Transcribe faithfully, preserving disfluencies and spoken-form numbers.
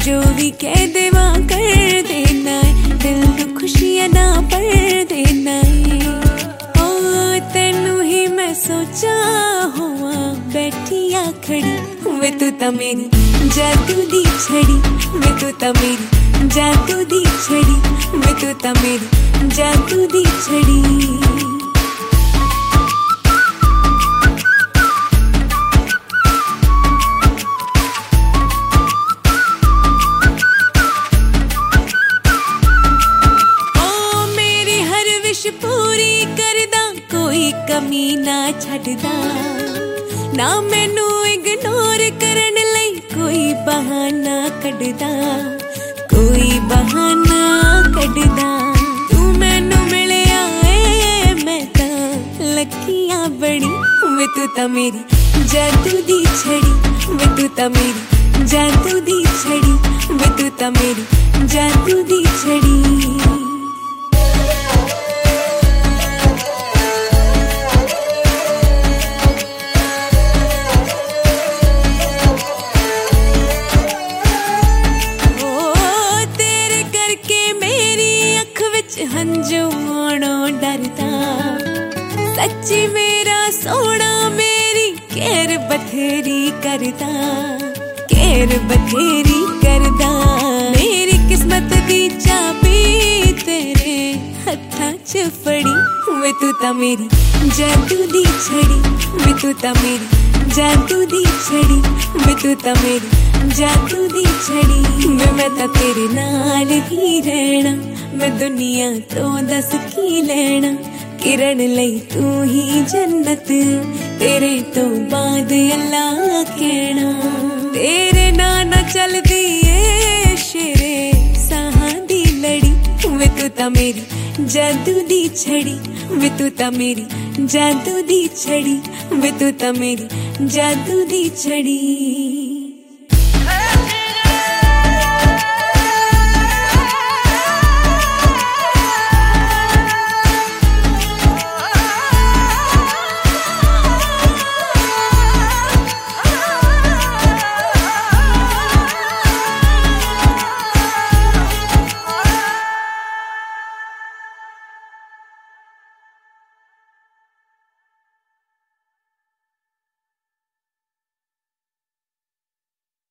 जो भी कह देवा कर देना है, दिल नू खुशियां ना पर देना है। ओ तेनू ही मैं सोचा हुआ बैठिया खड़ी, वे तू ता मेरी जादू दी छड़ी, वे तू ता मेरी जादू दी छड़ी, वे तू ता मेरी जादू दी छड़ी। पूरी करदा कोई कमी ना छड़दा, ना मैनू इग्नोर करन लई कोई बहाना कढदा, कोई बहाना कढदा। तू मैनू मिलिया ए मैं तां लकियां बड़ी, वे तू तां मेरी जादू दी छड़ी, वे तू तां मेरी जादू दी छड़ी, वे तू तां मेरी जादू दी छड़ी। हंजू मोड़ो डरदा, सच्ची मेरा सोना मेरी केर बथेरी करदा, केर बथेरी करदा। मेरी किस्मत दी चाबी तेरे हत्था च फड़ी, वे तू ता मेरी जादू दी छड़ी, वे तू ता मेरी जादू दी छड़ी, वे तू ता मेरी जादू दी छड़ी। वे मैं ता तेरे नाल ही रहना, मैं दुनिया तो दस की लेना, किरण लई तू ही जन्नत, तेरे तो बाद अल्लाह कहना। तेरे नाना चल दी ए शेरे साहां दी लड़ी, वे तू ता मेरी जादू दी छड़ी, वे तू ता मेरी जादू दी छड़ी, वे तू ता मेरी जादू दी छड़ी।